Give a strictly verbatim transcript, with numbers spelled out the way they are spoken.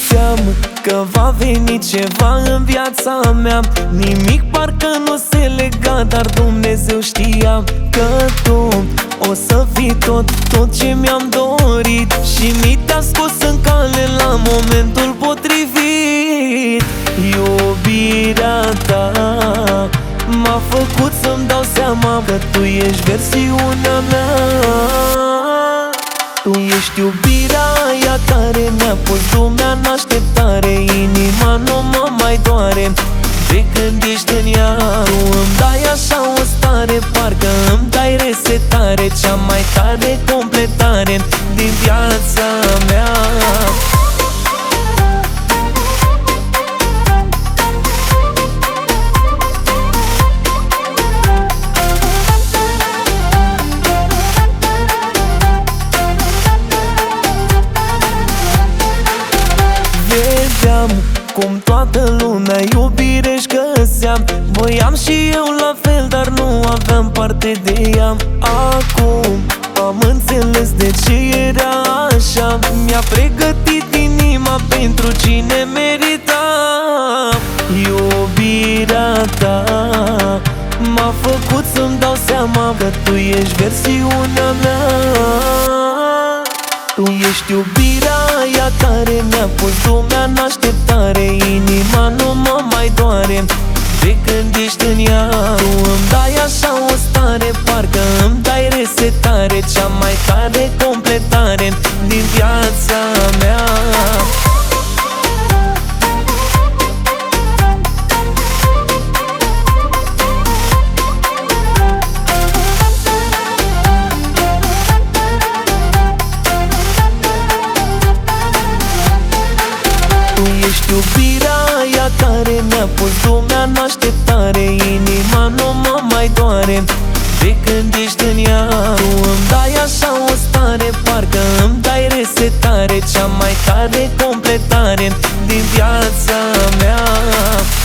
Vedeam că va veni ceva în viața mea, nimic parcă nu se lega, dar Dumnezeu știa că tu o să fii tot, tot ce mi-am dorit. Și mi te-a scos în cale la momentul potrivit. Iubirea ta m-a făcut să-mi dau seama că tu ești versiunea mea. Tu ești iubirea aia care mi-a pus lumea în așteptare. Inima nu mă mai doare de când ești în ea. Tu îmi dai așa o stare, parcă îmi dai resetare, cea mai tare completare din viața mea. Vedeam cum toată lumea iubire-și găsea. Voiam și eu la fel, dar nu aveam parte de ea. Acum am înțeles de ce era așa. Mi-a pregătit inima pentru cine merita. Iubirea ta m-a făcut să-mi dau seama că tu ești versiunea mea. Tu ești iubirea aia care mi-a pus lumea în așteptare. Inima nu mă mai doare de când ești în ea. Tu îmi dai așa o stare, parcă îmi dai resetare, cea mai tare completare din viața mea. Tu ești iubirea aia care mi-a pus lumea în așteptare. Inima nu mă mai doare de când ești în ea. Tu îmi dai așa o stare, parcă îmi dai resetare, cea mai tare completare din viața mea.